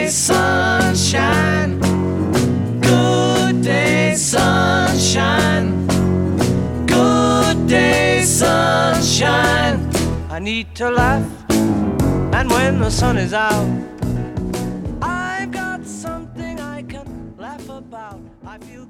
day, sunshine. Good day, sunshine. Good day, sunshine. I need to laugh, and when the sun is out, I've got something I can laugh about. I feel